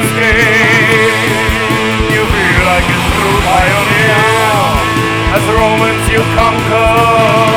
skin. You feel like a true pioneer as Romans you conquer.